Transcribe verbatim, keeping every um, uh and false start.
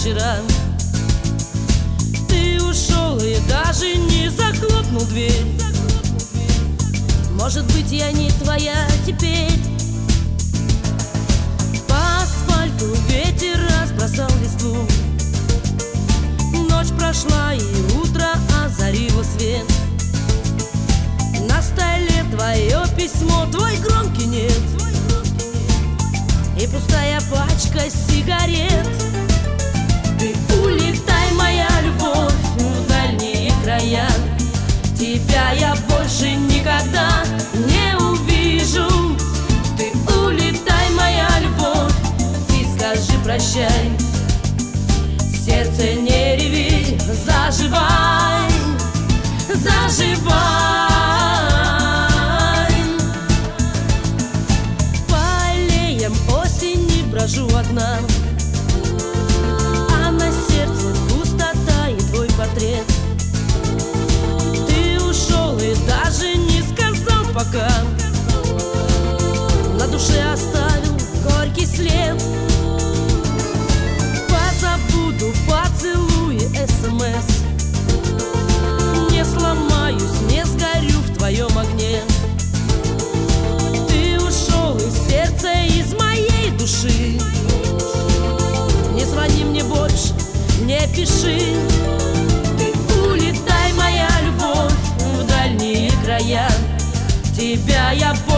вчера. Ты ушел и даже не захлопнул дверь. Может быть, я не твоя теперь. По асфальту ветер разбросал листву. Ночь прошла и утро озарило свет. На столе твое письмо, твой громкий нет и пустая пачка сигарет. Ты улетай, моя любовь, в дальние края. Тебя я больше никогда не увижу. Ты улетай, моя любовь, и скажи прощай. Сердце, не реви, заживай, заживай. По аллеям осени брожу одна, а на сердце пустота и твой портрет. Ты ушел и даже не сказал пока. На душе оставил горький след. Позабуду поцелуи, смс. Не сломаюсь, не сгорю в твоем огне. Ты ушел из сердца, из моей души. Не звони мне больше, не пиши. Ты улетай, моя любовь, в дальние края. Тебя я больше